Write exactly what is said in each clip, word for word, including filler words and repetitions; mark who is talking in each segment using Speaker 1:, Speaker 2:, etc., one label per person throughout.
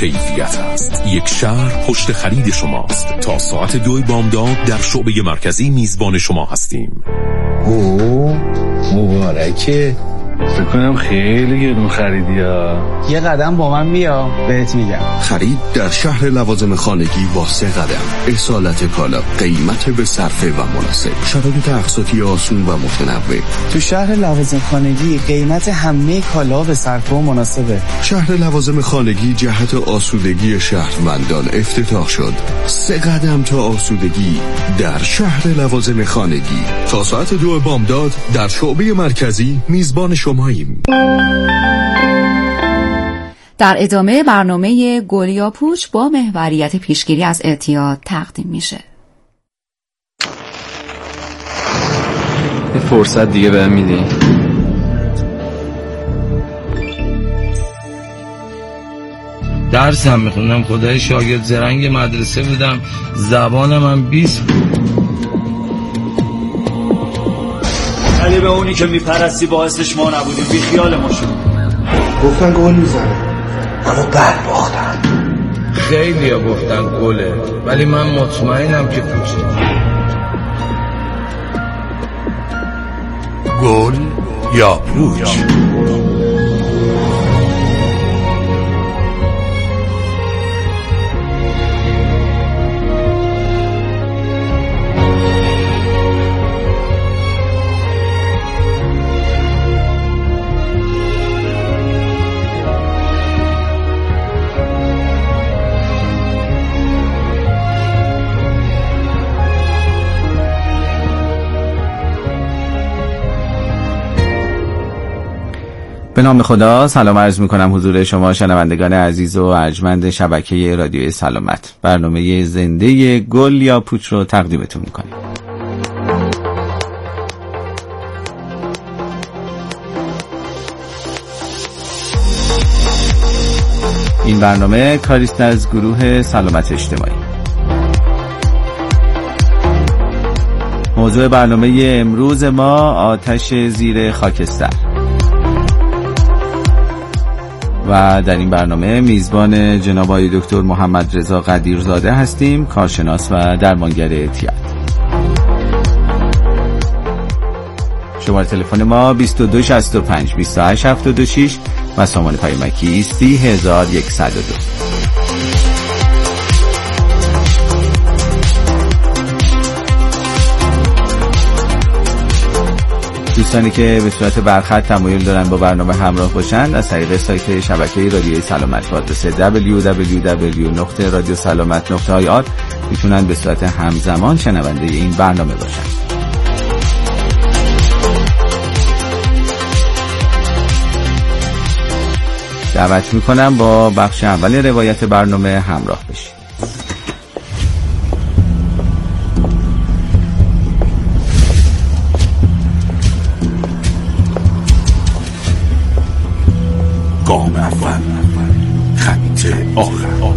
Speaker 1: کیفیت است. یک شهر پشت خرید شماست. تا ساعت دو بامداد در شعبه مرکزی میزبان شما هستیم.
Speaker 2: اوه مبارکه.
Speaker 3: فکر کنم خیلی گرون خریدی ها.
Speaker 2: یه قدم با من بیا بهت میگم.
Speaker 4: خرید در شهر لوازم خانگی با سه قدم. اصالت کالا، قیمت به صرفه و مناسب، شرایط اقساطی آسون و متنوع.
Speaker 2: تو شهر لوازم خانگی قیمت همه کالا به صرفه و مناسبه.
Speaker 4: شهر لوازم خانگی جهت آسودگی شهروندان افتتاح شد. سه قدم تا آسودگی در شهر لوازم خانگی. تا ساعت دو بامداد در شعبه مرکزی میزبان شماییم.
Speaker 5: در ادامه برنامه گل یا پوچ با محوریت پیشگیری از اعتیاد تقدیم میشه.
Speaker 3: یه فرصت دیگه بهم میدی؟
Speaker 6: درسم میخوندم، خدای شاگرد زرنگ مدرسه بودم، زبانم هم بیست بود.
Speaker 7: علی به اونی که میپرستی باعثش ما نبودیم، بی خیال ما شد.
Speaker 8: گفتن گل میزنه اما بد باختن.
Speaker 6: خیلی ها گفتن گله ولی من مطمئنم که پوچه.
Speaker 1: گل یا پوچ.
Speaker 9: به نام خدا. سلام عرض میکنم حضور شما شنوندگان عزیز و ارجمند شبکه رادیوی سلامت. برنامه زنده گل یا پوچ رو تقدیمتون میکنیم. این برنامه کاریست از گروه سلامت اجتماعی. موضوع برنامه امروز ما آتش زیر خاکستر و در این برنامه میزبان جناب آقای دکتر محمد رضا قدیرزاده هستیم، کارشناس و درمانگر اعتیاد. شماره تلفن ما بیست و دو شصت و پنج بیست و هشت هفتاد و شش و سامان پیامکی سی هزار و صد و دو. دوستانی که به صورت برخط تمایل دارن با برنامه همراه باشن از طریق سایت شبکه رادیوی سلامت با آدرس دبلیو دبلیو دبلیو دات رادیو سلامت دات آی آر میتونن به صورت همزمان شنونده این برنامه باشن. دعوت میکنم با بخش اول روایت برنامه همراه بشید.
Speaker 1: گام اول، خط آخر.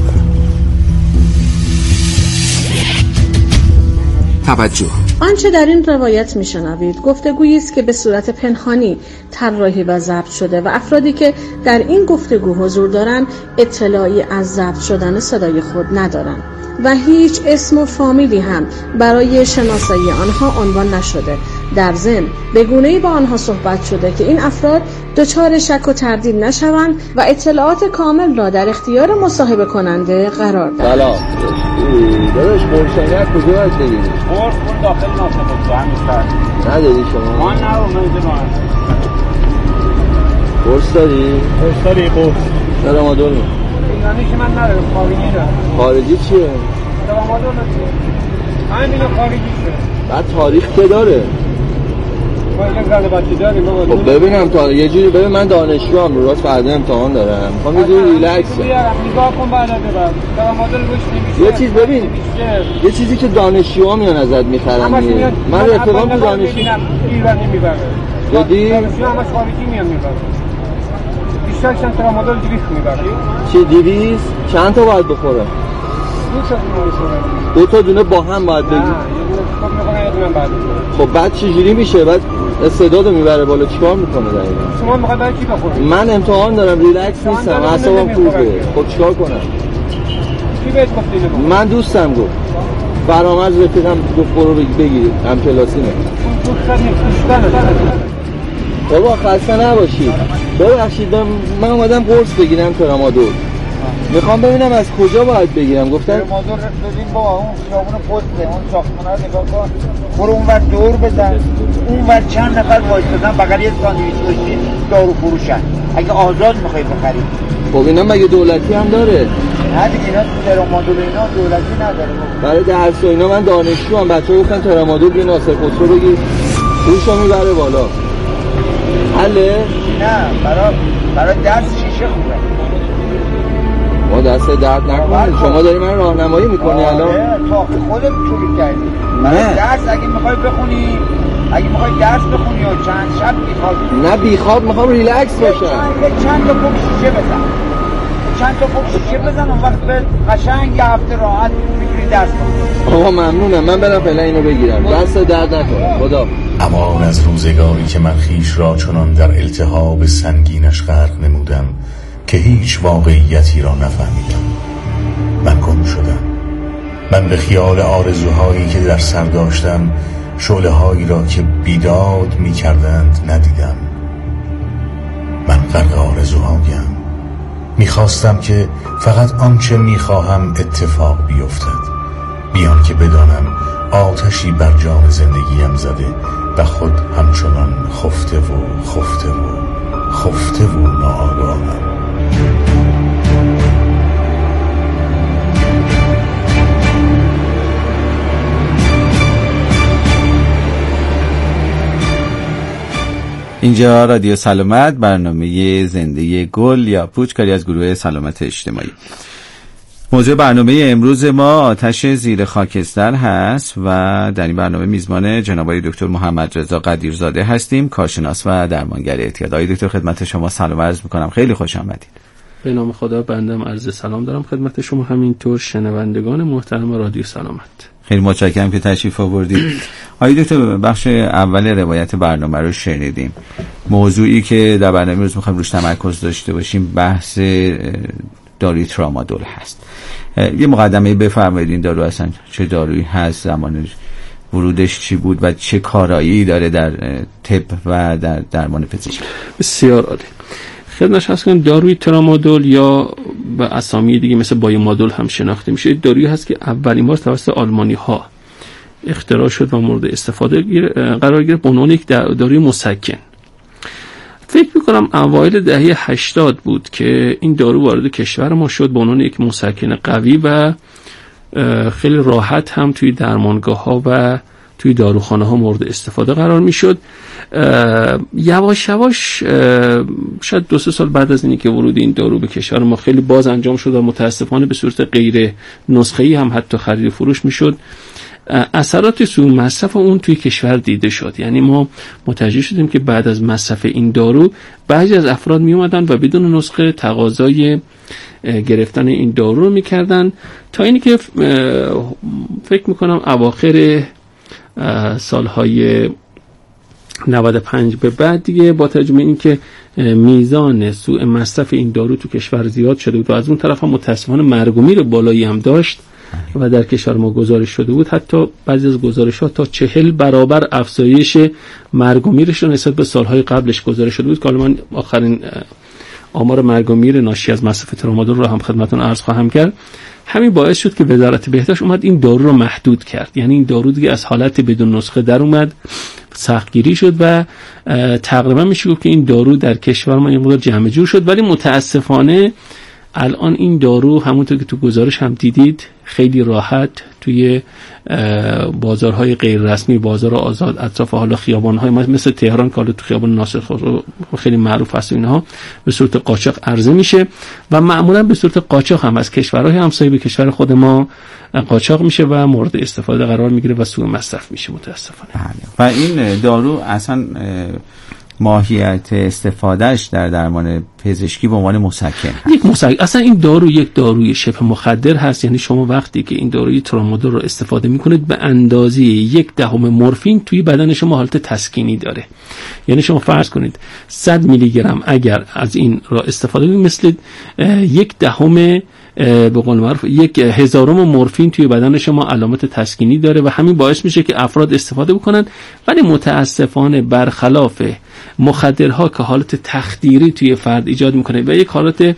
Speaker 10: توجه.
Speaker 11: آنچه در این روایت میشنوید گفتگویی است که به صورت پنهانی طراحی و ضبط شده و افرادی که در این گفتگو حضور دارند اطلاعی از ضبط شدن صدای خود ندارند و هیچ اسم و فامیلی هم برای شناسایی آنها عنوان نشده. در ضمن به گونه‌ای با آنها صحبت شده که این افراد دچار شک و تردید نشوند و اطلاعات کامل را در اختیار مصاحبه کننده قرار دهند.
Speaker 12: سلام. داداش قرصانیت کجا باید بگیری؟
Speaker 7: قرص قرص داخل ناسخت تو همین سر
Speaker 12: نداری شما؟
Speaker 7: ما نه رو منزل ما
Speaker 12: قرص داری؟
Speaker 7: قرص داری قرص
Speaker 12: چرا ما داریم؟
Speaker 7: ایرانی که من ندارم، خارجی دارم.
Speaker 12: خارجی چیه؟
Speaker 7: چرا ما دارم چیه؟ همین دیگه خارجی چیه؟
Speaker 12: بعد تاریخ که داره؟
Speaker 7: ما یک زن بچه داریم بابا.
Speaker 12: خب ببینم تا یه جوری ببین من دانشجو ام، راست فردا امتحان دارم. میخوام یه جوری ریلکس
Speaker 7: بیارم نگاه کن بعد ببر. چرا مدل روش نمیشه؟
Speaker 12: یه چیز ببین. یه چیزی که دانشجوها میان ازت میخرن. من رفیقام تو دانشجو
Speaker 7: ایرانی میبره.
Speaker 12: جدی؟
Speaker 7: دانشجو همش خارجی میان میبره. بیشتر چند تا مدل دویست میبره.
Speaker 12: چی دویست؟ چند تا باید بخوره؟
Speaker 7: دو تا دونه بخوره.
Speaker 12: دو تا دونه با هم باید بگی.
Speaker 7: نه، یه دونه خود میخوره یه دونه بعد.
Speaker 12: خب بعد چه جوری میشه؟ بعد استعدادو میبره بالا چیکار میکنه دقیقاً؟
Speaker 10: شما میخواید برای کی بخورید؟
Speaker 12: من امتحان دارم، ریلکس نیستم، اعصابم خوبه. خب چیکار کنم؟
Speaker 10: کی بهت گفت اینو بخور؟
Speaker 12: من دوستم گفت. فرامرز رفیقم گفت برو بگیر، هم کلاسیمه. بابا خسته نباشید. ببخشید من اومدم قرص بگیرم ترامادول. میخوام ببینم از کجا باید بگیرم. گفتن
Speaker 10: ترامادول ببین بابا اون خیابون پسته، اون ساختمونه رو نگاه کن. برو اونور دور بزن. اونور چند نفر وایسادن بغل یه ساندویچ گوشتی دارو فروشن. اگه آزاد میخوای بخری.
Speaker 12: خب اینا مگه دولتی هم داره؟
Speaker 10: نه دیگه اینا ترامادول اینا دولتی نداره.
Speaker 12: برای درس و اینا من دانشجوام، بچه‌ها گفتن ترامادول بیا ناصر خسرو بگیر. پولشو میبره بالا. حله؟
Speaker 10: نه برای برای درس شیشه خوبه.
Speaker 12: ما دست درد نکنید. شما داری من راهنمایی میکنی الان؟
Speaker 10: تا خودت چوری کردی. برای درس اگه میخوای بخونی، اگه میخوای درس بخونی و چند شب بیخواب.
Speaker 12: نه بیخواب، میخوام ریلکس باشم.
Speaker 10: چند چند تا پوک شیشه بزن. چند تا پوک شیشه بزن اون وقت به قشنگ یه هفته راحت میتونی درس بخونی.
Speaker 12: آقا ممنونم. من برم فعلا اینو بگیرم. دست درد نکنه. خدا.
Speaker 13: امان از روزگاری که من خیش را چنان در التهاب سنگینش غرق نمودم که هیچ واقعیتی را نفهمیدم. من گم شدم. من به خیال آرزوهایی که در سر داشتم شعله هایی را که بیداد می کردند ندیدم. من غرق آرزوهایم. می خواستم که فقط آنچه می خواهم اتفاق بیفتد، بیان که بدانم آتشی بر جان زندگیم زده و خود همچنان خفته و خفته و خفته و ناآگاهم.
Speaker 9: اینجا رادیو سلامت، برنامه زنده گل یا پوچ، کاری از گروه سلامت اجتماعی. موضوع برنامه امروز ما آتش زیر خاکستر هست و در این برنامه میزبان جناب آقای دکتر محمد رضا قدیرزاده هستیم، کارشناس و درمانگر اعتیاد. آقای دکتر خدمت شما سلام عرض میکنم، خیلی خوش آمدید.
Speaker 14: به نام خدا بندم عرض سلام دارم خدمت شما، همینطور شنوندگان محترم رادیو سلامت.
Speaker 9: خیلی متشکرم که تشریف آوردید. آقای دکتر بخش اول روایت برنامه رو شنیدیم. موضوعی که در برنامه روز میخوایم روش تمرکز داشته باشیم بحث داروی ترامادول هست. یه مقدمه بفرمایید این دارو اصلا چه دارویی هست، زمان ورودش چی بود و چه کارایی داره در طب و در درمان پزشکی؟
Speaker 14: بسیار عالی. خدمتش هست کنم داروی ترامادول یا به اسامی دیگه مثل بایومادول هم شناخته میشه، دارویی هست که اولین بار توسط آلمانی ها اختراع شد و مورد استفاده قرار گرفت به عنوان یک داروی مسکن. فکر میکنم اوایل دهه هشتاد بود که این دارو وارد کشور ما شد به عنوان یک مسکن قوی و خیلی راحت هم توی درمانگاه ها و توی داروخانه ها مورد استفاده قرار میشد. یواش یواش شاید دو سه سال بعد از اینی که ورود این دارو به کشور ما خیلی باز انجام شد و متاسفانه به صورت غیر نسخه‌ای هم حتی خرید فروش میشد، اثرات سوء مصرف اون توی کشور دیده شد. یعنی ما متوجه شدیم که بعد از مصرف این دارو بعضی از افراد می اومدن و بدون نسخه تقاضای گرفتن این دارو رو میکردن، تا اینی که فکر میکنم اواخر سالهای نود و پنج به بعد دیگه با توجه به اینکه میزان سوء مصرف این دارو تو کشور زیاد شده بود و از اون طرف هم متاسفانه مرگ و میر بالایی هم داشت و در کشور ما گزارش شده بود، حتی بعضی از گزارش‌ها تا چهل برابر افزایش مرگ و میرش رو نسبت به سالهای قبلش گزارش شده بود که حالا من آخرین آمار مرگ و میر ناشی از مصرف ترامادول رو هم خدمتتون عرض خواهم کرد. همین باعث شد که وزارت بهداشت اومد این دارو رو محدود کرد، یعنی این دارو دیگه از حالت بدون نسخه در اومد، سختگیری شد و تقریبا میشه گفت که این دارو در کشور ما یه مقدار جمع جور شد. ولی متاسفانه الان این دارو همونطور که تو گزارش هم دیدید خیلی راحت توی بازارهای غیر رسمی، بازار آزاد، اطراف حالا خیابان‌های مثل تهران که حالا تو خیابان ناصر خسرو خیلی معروف است اینها، به صورت قاچاق عرضه میشه و معمولا به صورت قاچاق هم از کشورهای همسایه به کشور خود ما قاچاق میشه و مورد استفاده قرار میگیره و سوء مصرف میشه متاسفانه.
Speaker 9: و این دارو اصلا ماهیت استفادهش در درمان پزشکی به عنوان مسکن
Speaker 14: یک مسکن. اصلا این دارو یک داروی شبه مخدر هست، یعنی شما وقتی که این داروی ترامادول رو استفاده میکنید به اندازه یک دهم مورفین توی بدن شما حالت تسکینی داره. یعنی شما فرض کنید صد میلی گرم اگر از این را استفاده کنید مثل یک دهم به قول معروف یک هزارم مورفین توی بدن شما علامت تسکینی داره و همین باعث میشه که افراد استفاده بکنن. ولی متاسفانه برخلاف مخدرها که حالت تخدیری توی فرد ایجاد میکنه و یک حالت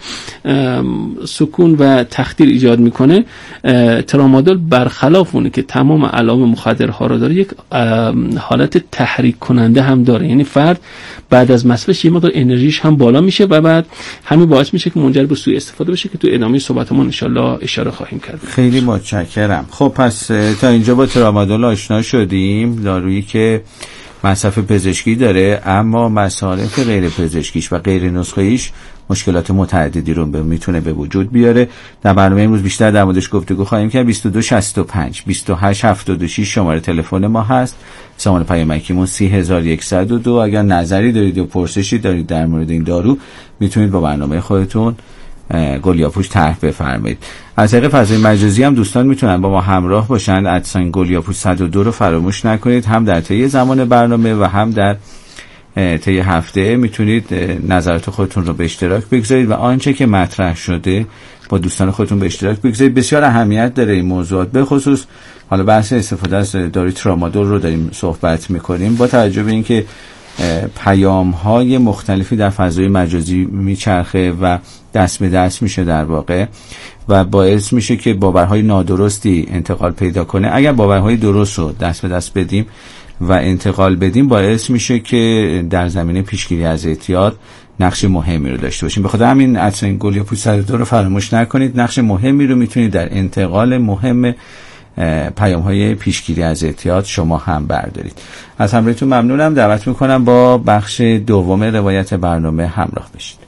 Speaker 14: سکون و تخدیر ایجاد میکنه، ترامادول برخلاف اونه که تمام علائم مخدرها رو داره، یک حالت تحریک کننده هم داره. یعنی فرد بعد از مصرفش یه مقدار انرژیش هم بالا میشه و بعد همین باعث میشه که منجر به سوء استفاده بشه که تو ادامه صحبتمون ان شاءالله اشاره خواهیم کرد.
Speaker 9: خیلی متشکرم. خب پس تا اینجا با ترامادول آشنا شدیم، دارویی که مصرف پزشکی داره اما مصارف غیر پزشکیش و غیر نسخه‌ایش مشکلات متعددی رو میتونه به وجود بیاره. در برنامه امروز بیشتر در موردش گفتگو خواهیم کرد. بیست و دو شصت و پنج بیست و هشت هفتاد و شش شماره تلفن ما هست. سامان پیامکیمون سی هزار و صد و دو. اگر نظری دارید یا پرسشی دارید در مورد این دارو میتونید با برنامه خودتون گلیاپوش طرح بفرمایید. از طریق فضای مجازی هم دوستان میتونن با ما همراه باشن. ادساین گلیاپوش صد و دو رو فراموش نکنید. هم در طی زمان برنامه و هم در طی هفته میتونید نظرات خودتون رو به اشتراک بگذارید و آنچه که مطرح شده با دوستان خودتون به اشتراک بگذارید. بسیار اهمیت داره این موضوعات، به خصوص حالا بحث استفاده از داروی ترامادول رو داریم صحبت میکنیم با توجه به اینکه پیام های مختلفی در فضای مجازی میچرخه و دست به دست میشه در واقع و باعث میشه که باورهای نادرستی انتقال پیدا کنه. اگر باورهای درست رو دست به دست بدیم و انتقال بدیم باعث میشه که در زمینه پیشگیری از اعتیاد نقش مهمی رو داشته باشیم. بخاطر همین ادساین گلیاپوش صد و دو رو فراموش نکنید. نقش مهمی رو میتونید در انتقال مهم پیام های پیشگیری از اعتیاد شما هم بردارید. از همراهیتون ممنونم. دعوت میکنم با بخش دوم روایت برنامه همراه بشید.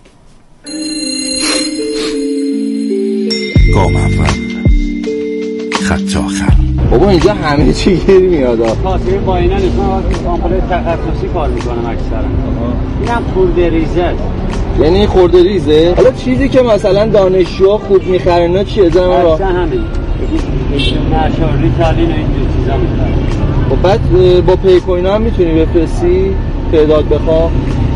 Speaker 1: گام اول، خط آخر.
Speaker 12: بابا اینجا همه چی گیر میاد.
Speaker 15: خاطر با اینا نشون سامپل تخصصی کار میکنم اکثرا. اینم خورده ریزه.
Speaker 12: یعنی خورده ریزه؟ حالا چیزی که مثلا دانشجوها خوب میخرن اینا چیه؟ زدم را
Speaker 15: اصلا همین نشار ریتالین و اینجور چیزا میخرن.
Speaker 12: خب بعد با پیکو اینا هم میتونی بفرستی تعداد بخواه؟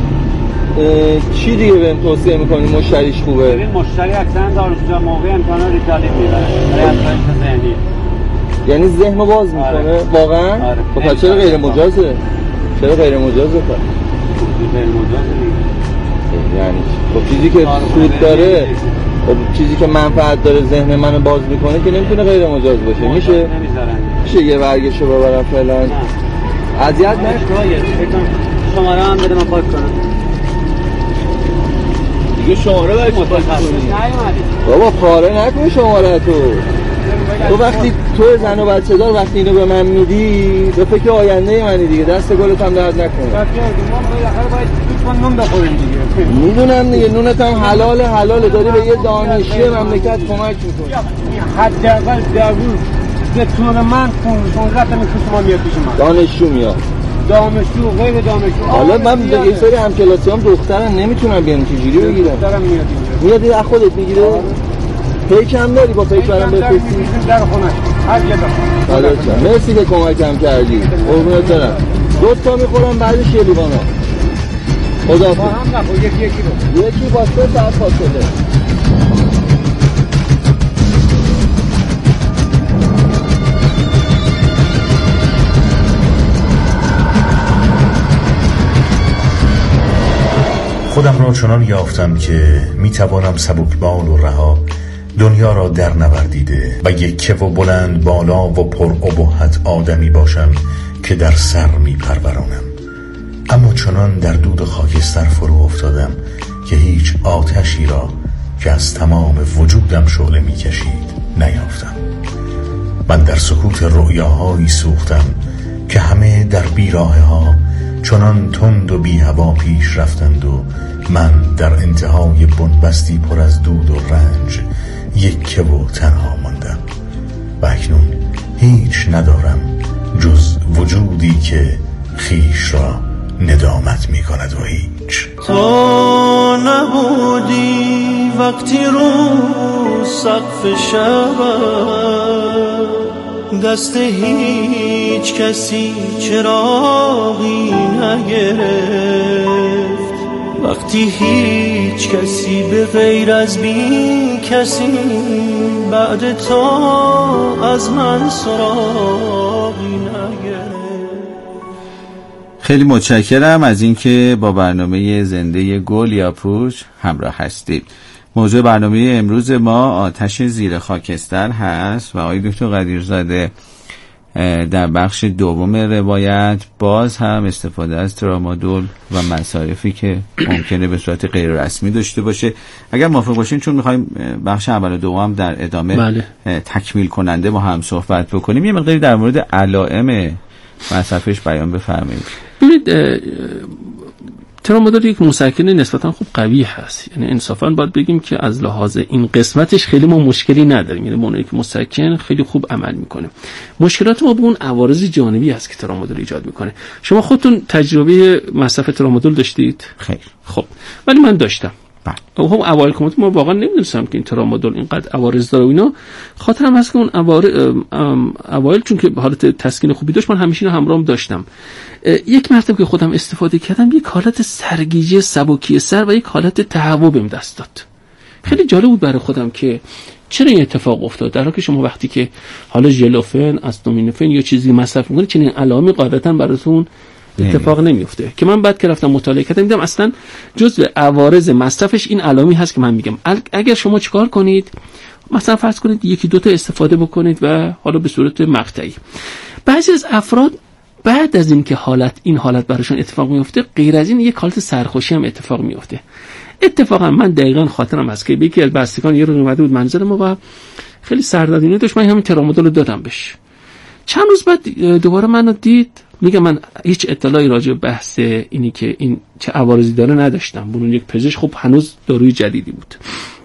Speaker 12: چی دیگه بهم توصیه میکنی مشتریش خوبه؟
Speaker 15: ببین مشتری اکثرا داروسوزا موقع امکانا ریتالین میبره برای افزایش ذهنی.
Speaker 12: یعنی ذهن رو باز میکنه؟ آره. واقعا؟
Speaker 15: آره.
Speaker 12: خب چرا غیر مجازه؟ چرا غیر مجازه پس؟
Speaker 15: غیر مجازه دیگه.
Speaker 12: یعنی خب چیزی که سود داره، خب چیزی که منفعت داره ذهن منو باز میکنه که نمیتونه غیر مجاز باشه. میشه؟
Speaker 15: نمیذارن.
Speaker 12: میشه یه برگشو ببرم فعلا؟ اذیت
Speaker 15: نشه. شماره هم بده من پاک کنم.
Speaker 12: دیگه شماره باید پاک کنی. بابا پاره نکن شماره تو. تو وقتی تو زن و بچه دار وقتی اینو به من میدی به فکر آینده منی دیگه. دست گلت هم درد نکنه.
Speaker 15: نون بخوریم دیگه.
Speaker 12: میدونم دیگه نونت هم حلال حلاله. داری به یه دانشجوی مملکت کمک میکنی.
Speaker 15: حداقل در روز به طور من پانزده تا میخوام میاد پیش من.
Speaker 12: دانشجو میاد.
Speaker 15: دانشجو غیر دانشجو.
Speaker 12: حالا من دیگه یه سری همکلاسیام دخترن نمیتونم بیان چجوری بگیرم.
Speaker 15: دخترم میاد.
Speaker 12: میاد از خودت میگیره؟ پیک هم داری با پیک برام بفرستی؟
Speaker 15: در خونه هر جا
Speaker 12: دارم. مرسی که کمکم کردی. قربونت برم. دو تا میخورم بعدش یه لیوان. خدا
Speaker 15: با هم نخور یکی یکی رو.
Speaker 12: یکی با سه ساعت فاصله.
Speaker 13: خودم را چنان یافتم که میتوانم سبکبال و رها دنیا را در نوردیده و یکه و بلند بالا و پر ابهت آدمی باشم که در سر میپرورانم. اما چنان در دود خاکستر فرو افتادم که هیچ آتشی را که از تمام وجودم شعله میکشید نیافتم. من در سکوت رؤیاهایی سوختم که همه در بیراه ها چنان تند و بی هوا پیش رفتند و من در انتهای بنبستی پر از دود و رنج یکه و تنها ماندم و اکنون هیچ ندارم جز وجودی که خیش را ندامت می کند و هیچ.
Speaker 16: تو نبودی وقتی رو سقف شب دست هیچ کسی چراغی نگرفت، وقتی هیچ کسی به غیر از بی کسی بعد تو از من سراغی نگرفت.
Speaker 9: خیلی متشکرم از اینکه با برنامه زنده گل یا پوچ همراه هستید. موضوع برنامه امروز ما آتش زیر خاکستر هست و آقای دکتر قدیرزاده در بخش دوم روایت باز هم استفاده از ترامادول و مصارفی که ممکنه به صورت غیر رسمی داشته باشه. اگر موافق باشین، چون میخوایم بخش اول و دوم در ادامه بله. تکمیل کننده با هم صحبت بکنیم، یه مقداری در مورد علائم مصرفش بیان بفرمایید.
Speaker 14: ببینید ترامادول یک مسکن نسبتا خوب قوی هست، یعنی انصافا باید بگیم که از لحاظ این قسمتش خیلی ما مشکلی نداریم، یعنی مونوی که مسکن خیلی خوب عمل میکنه. مشکلات ما به اون عوارض جانبی هست که ترامادول ایجاد میکنه. شما خودتون تجربه مصرف ترامادول داشتید؟
Speaker 9: خیر.
Speaker 14: خب ولی من داشتم. بله. هم اول کمات ما واقعا نمیدونستم که این ترامادول اینقدر عوارض داره و اینا. خاطرم هست که اون عوارض اوایل چون که حالت تسکین خوبی داشت، من همیشه اینو همراهم داشتم. یک مرتبه که خودم استفاده کردم، یک حالت سرگیجه سبکی سر و یک حالت تهوع بهم دست داد. خیلی جالب بود برای خودم که چرا این اتفاق افتاد، در حالی که شما وقتی که حالا ژلوفن، آستامینوفن یا چیزی مصرف می‌کنید چنین علائمی قاعدتاً براتون اتفاق نمیفته. که من بعد که رفتم مطالعه کردم دیدم اصلا جزء عوارض مصرفش این علائمی هست که من میگم. اگر شما چیکار کنید، مثلا فرض کنید یکی دو تا استفاده بکنید و حالا به صورت مقطعی. بعضی از افراد بعد از این که حالت این حالت براشون اتفاق میفته، غیر از این یک حالت سرخوشی هم اتفاق میفته. اتفاقا من دقیقاً خاطرم هست که یکی از بستگان یه رو اومده بود منزل ما و خیلی سردردی داشت، من همین ترامادول دادم بهش. چند روز بعد دوباره منو دید، میگه من هیچ اطلاعی راجع به بحث اینی که این چه عوارضی داره نداشتم. بونون یک پزشک، خب هنوز داروی جدیدی بود.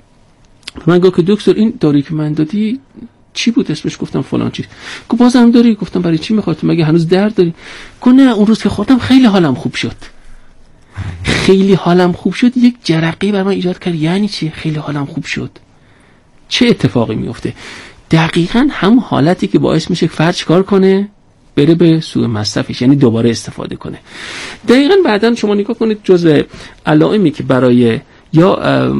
Speaker 14: من گفتم که دکتر این دارویی که من دادی چی بود اسمش؟ گفتم فلان چیز. گفت بازم داری؟ گفتم برای چی میخواد؟ مگه هنوز درد داری؟ گفت نه اون روز که خوردم خیلی حالم خوب شد. خیلی حالم خوب شد یک جرقه بر من ایجاد کرد. یعنی چی خیلی حالم خوب شد؟ چه اتفاقی میفته؟ دقیقاً هم حالتی که باعث میشه فرد چیکار کنه؟ بره به سوء مصرفش، یعنی دوباره استفاده کنه. دقیقاً بعداً شما نگاه کنید جزء علائمی که برای یا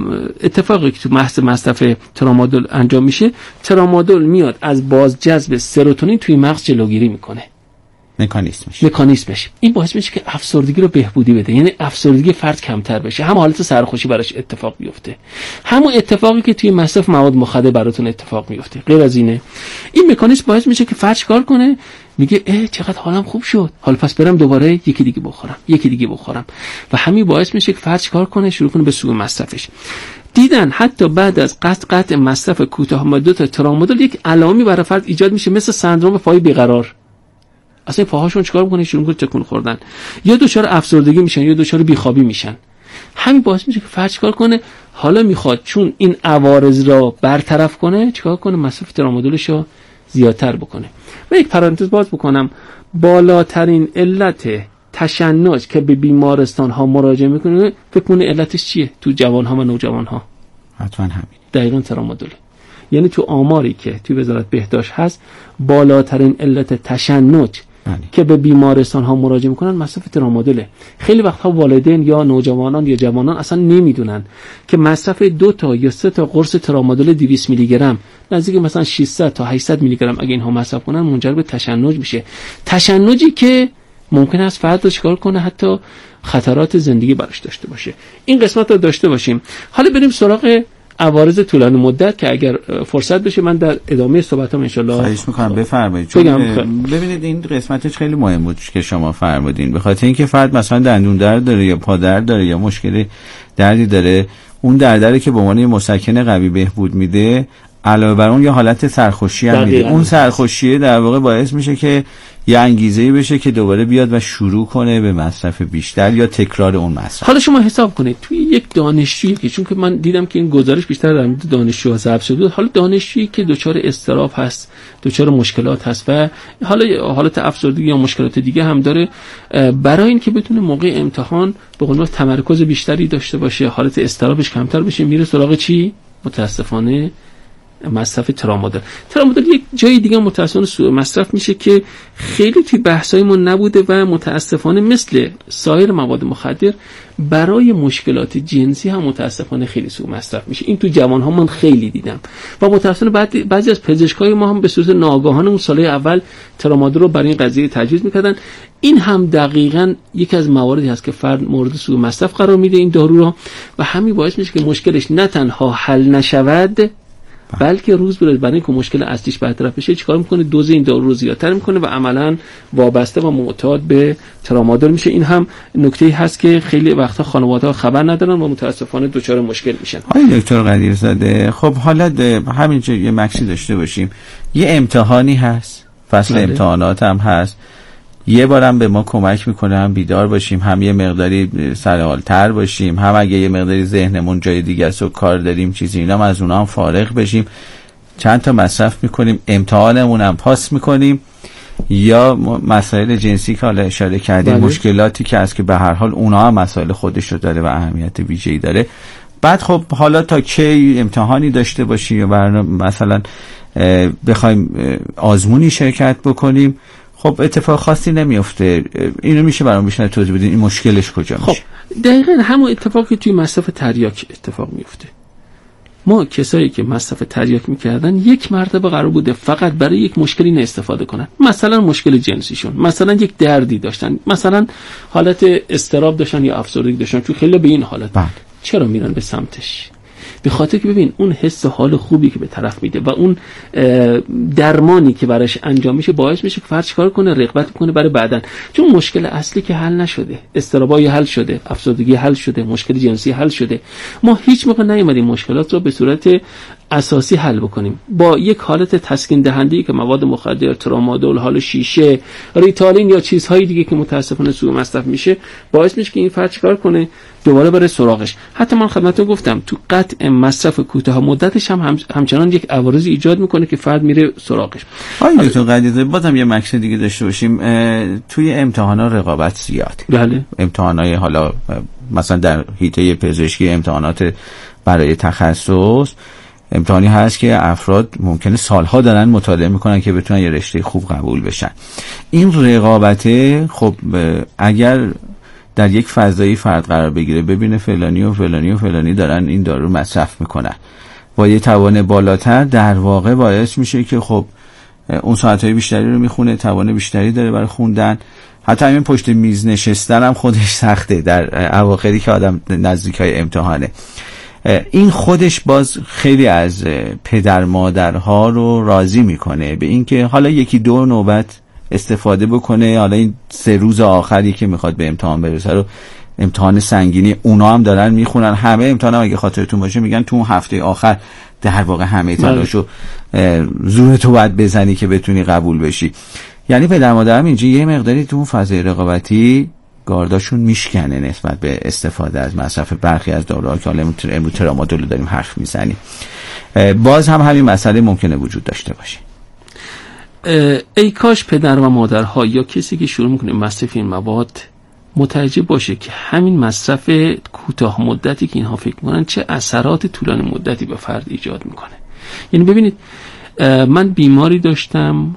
Speaker 14: اتفاقی که تو محض مصرف ترامادول انجام میشه، ترامادول میاد از بازجذب سروتونین توی مغز جلوگیری میکنه.
Speaker 9: مکانیزمش
Speaker 14: مکانیزمش این باعث میشه که افسردگی رو بهبودی بده، یعنی افسردگی فرد کمتر بشه، هم حالت سرخوشی براش اتفاق بیفته، همون اتفاقی که توی مصرف مواد مخدر براتون اتفاق میفته. غیر از اینه این مکانیزم باعث میشه که فرد کار کنه، میگه اه چقدر حالم خوب شد، حالا پس برم دوباره یکی دیگه بخورم یکی دیگه بخورم و همین باعث میشه که فرد کار کنه، شروع کنه به سوء مصرفش. دیدن حتی بعد از قطع قطع مصرف کوتاه مدت ترامادول یک علائمی برای فرد ایجاد میشه مثل سندرم پای بیقرار. اصلا پاهاشون چیکار میکنه؟ شروع میکنه تکون خوردن، یا دچار افسردگی میشن یا دچار بیخوابی میشن. همین باعث میشه که فرد چیکار کنه؟ حالا میخواد چون این عوارض را برطرف کنه چیکار کنه؟ مصرف ترامادولش رو زیادتر بکنه. من یک پرانتز باز بکنم، بالاترین علت تشنج که به بیمارستان ها مراجعه میکنه فکر کنه علتش چیه تو جوان ها و نوجوان ها؟
Speaker 9: حتما همین،
Speaker 14: دقیقاً ترامادول. یعنی تو آماری که توی وزارت بهداشت هست، بالاترین علت تشنج بله. که به بیمارستان ها مراجعه میکنن مصرف ترامادوله. خیلی وقتها والدین یا نوجوانان یا جوانان اصلا نمیدونن که مصرف دو تا یا سه تا قرص ترامادول دویست میلی گرم نزدیک مثلا ششصد تا هشتصد میلی گرم اگه اینها مصرف کنن منجر به تشنج میشه. تشنجی که ممکن است فرد رو چیکار کنه؟ حتی خطرات زندگی براش داشته باشه. این قسمت رو داشته باشیم. حالا بریم سراغ عوارض طولانی مدت که اگر فرصت بشه من در ادامه صحبتام ان شاء الله
Speaker 9: خواهش می‌کنم بفرمایید. چون ببینید این قسمتش خیلی مهم بود که شما فرمودین، به خاطر اینکه فرد مثلا دندون درد داره یا پا درد داره یا مشکلی دردی داره، اون دردره که به عنوان مسکن قوی بهبود میده، علاوه بر اون یه حالت سرخوشی هم میده. اون سرخوشی در واقع باعث میشه که یا انگیزه‌ای بشه که دوباره بیاد و شروع کنه به مصرف بیشتر یا تکرار اون مصرف.
Speaker 14: حالا شما حساب کنید توی یک دانشجویی که، چون که من دیدم که این گزارش بیشتر در مورد دانشجوها ضبط شده، حالا دانشجویی که دچار اضطراب هست، دچار مشکلات هست و حالا حالت افسردگی یا مشکلات دیگه هم داره، برای اینکه بتونه موقع امتحان به قول معروف تمرکز بیشتری داشته باشه، حالت اضطرابش کمتر بشه، میره سراغ چی؟ متاسفانه مصرف ترامادول. ترامادول یک جای دیگه متاسفانه سوء مصرف میشه که خیلی توی بحثایمون نبوده و متاسفانه مثل سایر مواد مخدر برای مشکلات جنسی هم متاسفانه خیلی سوء مصرف میشه. این تو جوان‌ها من خیلی دیدم و متاسفانه بعد بعضی از پزشکای ما هم به صورت ناگهان اون سالهای اول ترامادول رو برای این قضیه تجویز میکردن. این هم دقیقاً یکی از مواردی هست که فرد مورد سوء مصرف قرار میده این دارو رو و همین باعث میشه که مشکلش نه تنها حل نشود بلکه روز به روز برای اینکه مشکل اصلیش برطرف بشه چیکار میکنه؟ دوز این دارو رو زیادتر میکنه و عملاً وابسته و معتاد به ترامادول میشه. این هم نکته‌ای هست که خیلی وقتا خانواده‌ها خبر ندارن و متاسفانه دچار مشکل میشن.
Speaker 9: آقای دکتر قدیرزاده، خب حالا همینجا یه مکسی داشته باشیم، یه امتحانی هست، فصل بله. امتحانات هم هست، یه بارم به ما کمک میکنه هم بیدار باشیم، هم یه مقداری سرحال‌تر باشیم، هم اگه یه مقداری ذهنمون جای دیگه است و کار داریم چیزی اینا از اونها هم فارغ بشیم. چند تا مصرف میکنیم، امتحانمون هم پاس میکنیم، یا مسائل جنسی که حالا اشاره کردیم بله. مشکلاتی که هست که به هر حال اونها هم مسائل خودش رو داره و اهمیت ویژه‌ای داره. بعد خب حالا تا کی امتحانی داشته باشیم یا برنامه مثلا بخوایم آزمونی شرکت بکنیم، خب اتفاق خاصی نمیفته. اینو میشه برام بیشتر توضیح بدین این مشکلش کجا میشه؟
Speaker 14: خب دقیقاً همون اتفاقی توی مصرف تریاک اتفاق میفته. ما کسایی که مصرف تریاک میکردن یک مرتبه قرار بوده فقط برای یک مشکلی نه استفاده کنن، مثلا مشکل جنسیشون، مثلا یک دردی داشتن، مثلا حالت اضطراب داشتن یا افسردگی داشتن، چون خیلی به این حالت بله. چرا میرن به سمتش؟ به خاطر که ببین اون حس حال خوبی که به طرف میده و اون درمانی که براش انجام میشه باعث میشه که فرد چیکار کنه؟ رغبت کنه برای بعدن، چون مشکل اصلی که حل نشده، اضطرابای حل شده، افسردگی حل شده، مشکل جنسی حل شده. ما هیچ موقع نیومدیم مشکلات رو به صورت اساسی حل بکنیم. با یک حالت تسکین دهنده که مواد مخدر، ترامادول، حال شیشه، ریتالین یا چیزهای دیگه که متاسفانه سوء مصرف میشه باعث میشه که این فرد چیکار کنه؟ دوباره بره سراغش. حتی من خدمتتون گفتم تو قطع مصرف کوتاه مدتش هم, هم همچنان یک عوارضی ایجاد میکنه که فرد میره سراغش.
Speaker 9: آیا تو قضیه بازم یه مکس دیگه داشته باشیم، توی امتحانا رقابت زیاده.
Speaker 14: بله.
Speaker 9: امتحانای حالا مثلا در حیطه پزشکی امتحانات برای تخصص امتحانی هست که افراد ممکنه سالها دارن مطالعه میکنن که بتونن یه رشته خوب قبول بشن. این رقابته خب اگر در یک فضایی فرد قرار بگیره ببینه فلانی و فلانی و فلانی دارن این دارو مصرف میکنن با یه توان بالاتر، در واقع باعث میشه که خب اون ساعتهای بیشتری رو میخونه، توان بیشتری داره برای خوندن. حتی همین پشت میز نشستن هم خودش سخته در اواخری که آدم نزدیکای امتحانه. این خودش باز خیلی از پدر مادرها رو راضی میکنه به اینکه حالا یکی دو نوبت استفاده بکنه، حالا این سه روز آخری که میخواد به امتحان برسه رو، امتحان سنگینی اونا هم دارن میخونن، همه امتحان هم اگه خاطرتون باشه میگن تو اون هفته آخر در واقع همه تلاشو زورتو باید بزنی که بتونی قبول بشی. یعنی پدر مادر هم اینجا یه مقداری تو اون فضای رقابتی گارداشون میشکنه نسبت به استفاده از مصرف برخی از داروها که حالا امروز ترامادول رو داریم حرف میزنیم. باز هم همین مسئله ممکنه وجود داشته باشه.
Speaker 14: ای کاش پدر و مادرها یا کسی که شروع میکنه مصرف این مواد متوجه باشه که همین مصرف کوتاه مدتی که اینها فکر میکنن چه اثرات طولانی مدتی به فرد ایجاد میکنه. یعنی ببینید من بیماری داشتم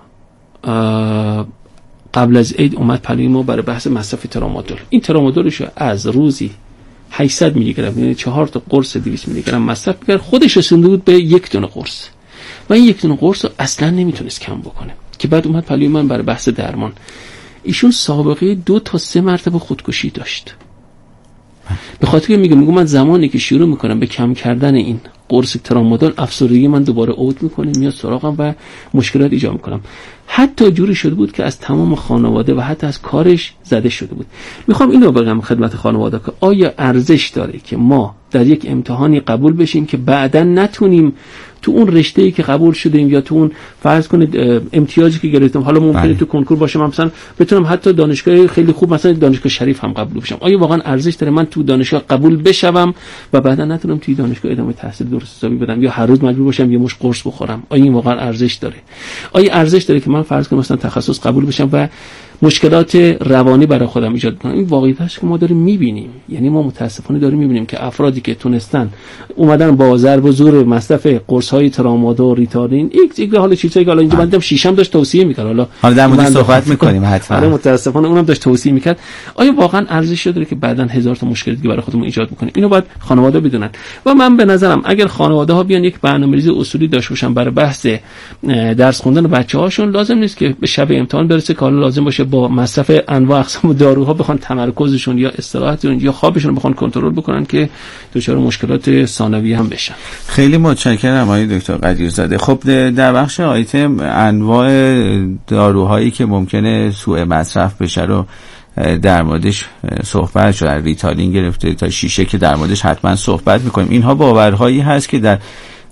Speaker 14: قبل از عید اومد پلوی ما برای بحث مصرف ترامادول. این ترامادولش از روزی هشتصد میلی گرم، یعنی چهار تا قرص دویست میلی گرم مصرف میکرد، خودش رسونده بود به یک دونه قرص و این یک دونه قرص رو اصلا نمیتونست کم بکنه که بعد اومد پلوی من برای بحث درمان. ایشون سابقه دو تا سه مرتبه خودکشی داشت. به خاطر که میگم میگم من زمانی که شروع میکنم به کم کردن این قرص ترامادول افسردگی من دوباره اوت میکنه، میاد سراغم و مشکلات ایجاد میکنم. حتی جوری شده بود که از تمام خانواده و حتی از کارش زده شده بود. میخوام اینو بگم خدمت خانواده که آیا ارزش داره که ما در یک امتحانی قبول بشیم که بعداً نتونیم تو اون رشته‌ای که قبول شدیم یا تو اون فرض کنید امتیازی که گرفتم، حالا ممکنه بله. تو کنکور باشه من مثلا بتونم حتی دانشگاه خیلی خوب مثلا دانشگاه شریف هم قبول بشم، آیا واقعا ارزش داره من تو دانشگاه قبول بشم و بعدا نتونم توی دانشگاه ادامه تحصیل درست حسابی بدم یا هر روز مجبور باشم یه مش قرص بخورم؟ آیا این واقعا ارزش داره؟ آیا ارزش داره که من فرض کنم مثلا تخصص قبول بشم و مشکلات روانی برای خودم ایجاد کنم؟ این واقعیت است که ما داریم می‌بینیم. یعنی ما متاسفانه داریم می‌بینیم که افرادی که تونستن اومدن با ضرب و زور مصرف قرص‌های ترامادول، ریتارین، ایکس ایکس حالا چیزایی که حالا اینجا بندم شیشم داشت توصیه می‌کرد، حالا
Speaker 9: حالا در موردش صحبت می‌کنیم حتما.
Speaker 14: آره متاسفانه اونم داشت توصیه می‌کرد. آیا واقعا ارزش داره که بعداً هزار تا مشکل دیگه برای خودمون ایجاد می‌کنیم؟ اینو باید خانواده بدونن. و من به نظرم اگر خانواده‌ها بیان یک برنامه‌ریزی اصولی داشته باشن برای بحث درس خوندن بچه‌هاشون، لازم نیست که به شب امتحان برسه که حالا لازم باشه با مصرف انواع اقسام داروها بخوان تمرکزشون یا استراحتشون یا خوابشون بخوان کنترل بکنن که دچار مشکلات ثانویه هم بشن.
Speaker 9: خیلی متشکرم آقای دکتر قدیرزاده. خب در بخش آیتم انواع داروهایی که ممکنه سوء مصرف بشه رو در موردش صحبت شد، ریتالین گرفته تا شیشه که در موردش حتما صحبت میکنیم. اینها باورهایی هست که در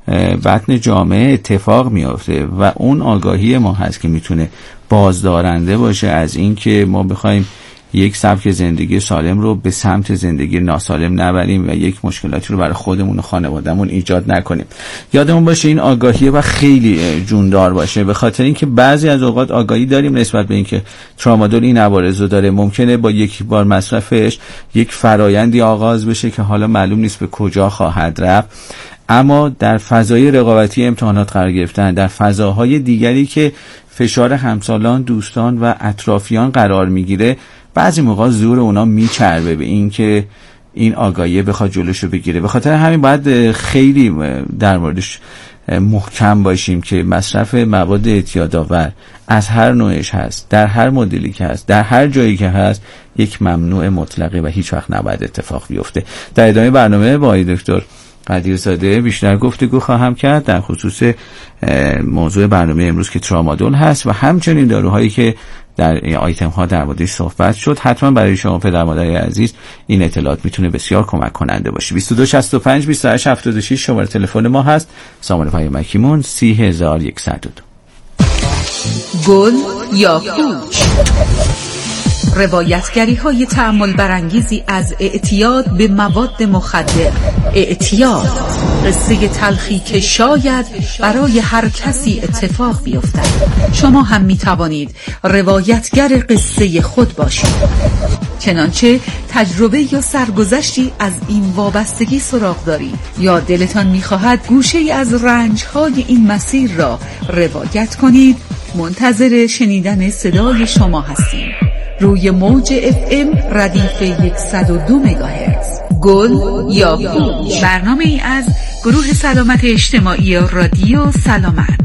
Speaker 9: بطن جامعه اتفاق میافته و اون آگاهی ما هست که میتونه بازدارنده باشه از این که ما بخوایم یک سبک زندگی سالم رو به سمت زندگی ناسالم نبریم و یک مشکلاتی رو برای خودمون و خانوادهمون ایجاد نکنیم. یادمون باشه این آگاهی و خیلی جوندار باشه، به خاطر اینکه بعضی از اوقات آگاهی داریم نسبت به اینکه ترامادول این عوارض رو داره، ممکنه با یک بار مصرفش یک فرایندی آغاز بشه که حالا معلوم نیست به کجا خواهد رفت، اما در فضای رقابتی امتحانات قرار گرفتن، در فضاهای دیگری که فشار همسالان، دوستان و اطرافیان قرار میگیره، بعضی موقع زور اونا میچربه به این که این آگاهی بخواد جلوشو بگیره. به خاطر همین باید خیلی در موردش محکم باشیم که مصرف مواد اعتیادآور از هر نوعش هست، در هر مدلی که هست، در هر جایی که هست، یک ممنوع مطلقه و هیچ وقت نباید اتفاق بیفته. در ادامه برنامه با آقای دکتر قدیرزاده بیشتر گفتگو خواهم کرد در خصوص موضوع برنامه امروز که ترامادول هست و همچنین داروهایی که در آیتم ها در موردش صحبت شد. حتما برای شما پدر مادرای عزیز این اطلاعات میتونه بسیار کمک کننده باشه. بیست و دو شصت و پنج بیست و هشت هفتاد و شش شماره تلفن ما هست. سامان پیامکیمون سی هزار و صد و دو.
Speaker 17: گل یا پوچ، روایتگری های تأمل برانگیزی از اعتیاد به مواد مخدر. اعتیاد، قصه تلخی که شاید برای هر کسی اتفاق بیفتد. شما هم می توانید روایتگر قصه خود باشید. چنانچه تجربه یا سرگذشتی از این وابستگی سراغ دارید یا دلتان می خواهد گوشه از رنج های این مسیر را روایت کنید، منتظر شنیدن صدای شما هستیم. روی موج اف ام ردیف صد و دو مگاهرتز. گل یا پوچ، برنامه ای از گروه سلامت اجتماعی رادیو سلامت.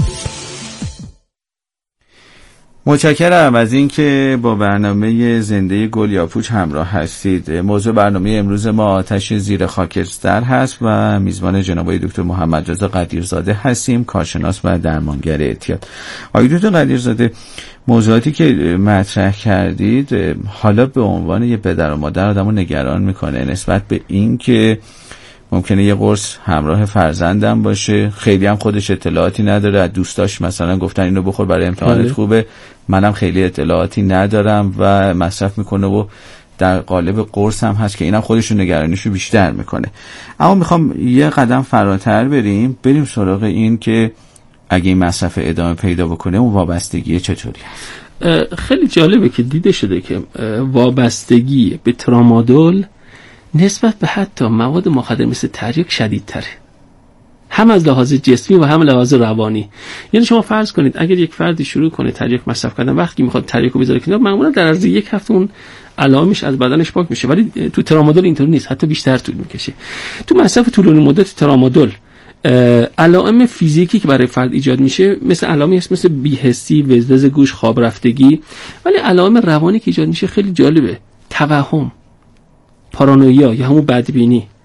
Speaker 9: متشکرم از اینکه با برنامه زنده گل یا پوچ همراه هستید. موضوع برنامه امروز ما آتش زیر خاکستر هست و میزبان جناب آقای دکتر محمد رضا قدیرزاده هستیم، کارشناس و درمانگر اعتیاد. آقای دکتر قدیرزاده، موضوعاتی که مطرح کردید حالا به عنوان یه پدر و مادر آدمو نگران میکنه نسبت به این که ممکنه یه قرص همراه فرزندم باشه، خیلی هم خودش اطلاعاتی نداره، از دوستاش مثلا گفتن اینو بخور برای امتحانت خوبه، منم خیلی اطلاعاتی ندارم و مصرف میکنه و در قالب قرص هم هست که اینم خودشون نگرانیشو بیشتر میکنه. اما میخوام یه قدم فراتر بریم بریم سراغ این که اگه این مصرف ادامه پیدا بکنه اون وابستگی چطوری هست؟
Speaker 14: خیلی جالبه که دیده شده که وابستگی به ترامادول نسبت به حتی مواد مخدر مثل تریاک شدیدتره، هم از لحاظ جسمی و هم لحاظ روانی. یعنی شما فرض کنید اگر یک فردی شروع کنه تریاک مصرف کردن، وقتی میخواد تریاکو بذاره کنار، معمولا در عرض یک هفته اون علائمش از بدنش پاک میشه، ولی تو ترامادول اینطور نیست، حتی بیشتر طول میکشه. تو مصرف طولانی مدت ترامادول علائم فیزیکی که برای فرد ایجاد میشه مثل علائمی هست مثل بی‌حسی، وزوز گوش، خواب رفتگی، ولی علائم روانی که ایجاد میشه خیلی جالبه: توهم، پارانویا یا همون بدبینی،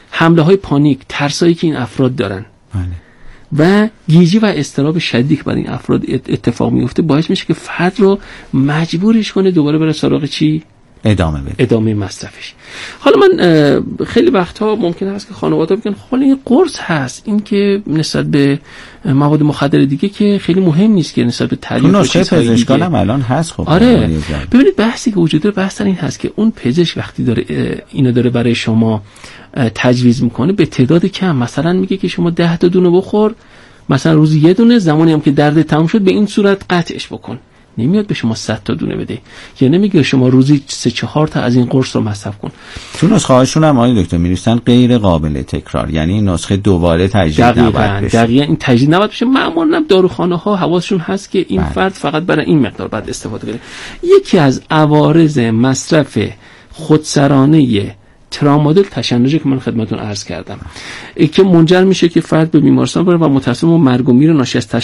Speaker 14: حمله های پانیک، ترسایی که این افراد دارن
Speaker 9: بله.
Speaker 14: و گیجی و اضطراب شدید برای این افراد اتفاق میفته، باعث میشه که فرد رو مجبورش کنه دوباره بره سراغ چی؟
Speaker 9: ادامه بده.
Speaker 14: ادامه مصرفش. حالا من خیلی وقتها ممکن هست که خانواده بگن حالا این قرص هست، این که نسبت به مواد مخدر دیگه که خیلی مهم نیست که نسبت به تعریف
Speaker 9: نسخه پزشکان هم الان هست. خب
Speaker 14: آره ببینید بحثی که وجود داره بحث این هست که اون پزشک وقتی داره اینو داره برای شما تجویز میکنه به تعداد کم، مثلا میگه که شما ده تا دونه بخور، مثلا روزی یه دونه، زمانی هم که درد تموم شد به این صورت قطعش بکن. نمیاد به شما صد تا دونه بده، یا نمیگه شما روزی سه چهار تا از این قرص رو مصرف کن.
Speaker 9: تو نسخه هاشون هم آقای دکتر می‌نویسن غیر قابل تکرار، یعنی نسخه دوباره تجدید نباید بشه.
Speaker 14: دقیقاً این تجدید نباید بشه. معمولاً داروخانه‌ها حواسشون هست که این بله. فرد فقط برای این مقدار بعد استفاده کنه. یکی از عوارض مصرف خودسرانه ترامادول تشنجی که من خدمتتون عرض کردم که منجر میشه که فرد به بیمارستان بره و متأسفانه مرگ و میر ناشی از